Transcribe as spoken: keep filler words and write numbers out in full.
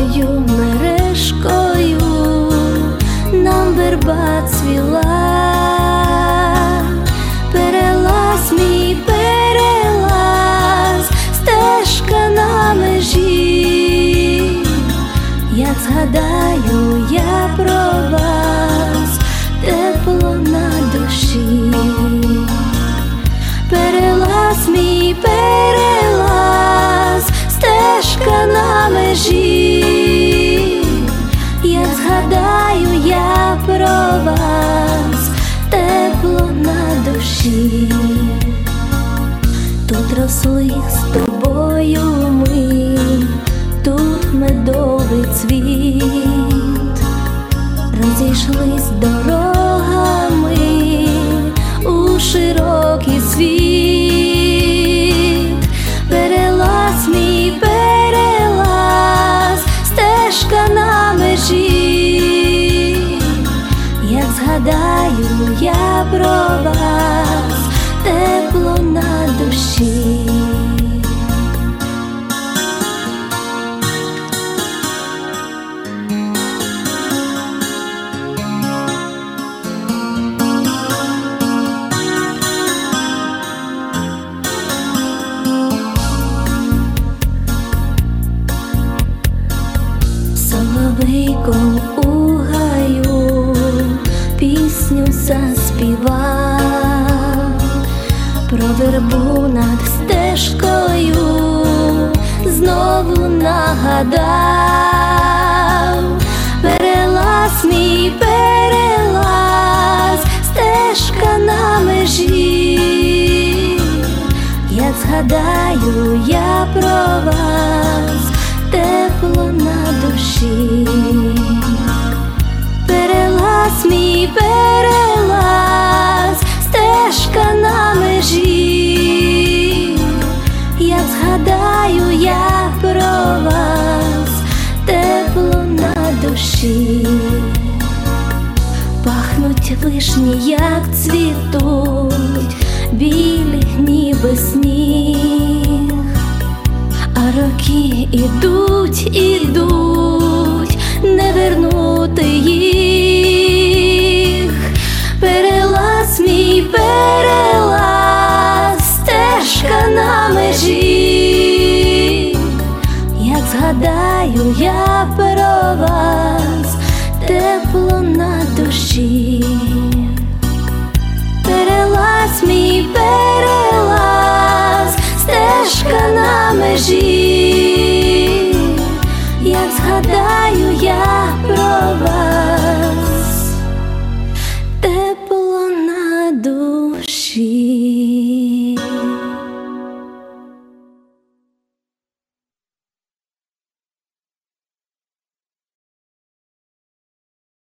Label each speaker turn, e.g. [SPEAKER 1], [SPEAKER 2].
[SPEAKER 1] золотою мережкою нам верба цвіла. Перелаз мій, перелаз, стежка на межі. Як згадаю я про вас, тепло на душі. Перелаз мій, перелаз, стежка на межі. Як згадаю я про вас, тепло на душі. Тут росли з тобою ми, тут медовий цвіт. Розійшлись дорогами у широкий світ. Перелаз мій, перелаз, стежка на межі. Як згадаю я про вас, тепло на душі. Соловейком у гаю пісню заспівав, про вербу над стежкою знову нагадав. Перелаз мій, перелаз, стежка на межі. Як згадаю я про вас, тепло на душі. Перелаз мій, перелаз, стежка на межі. Як згадаю я про вас, тепло на душі. Пахнуть вишні, як цвітуть, білі ніби сніг. А роки ідуть, ідуть, не вернути їх. Перелаз мій, перелаз, стежка на межі. Як згадаю я про вас, тепло на душі. Перелаз мій, перелаз, стежка на межі. Як згадаю я про вас,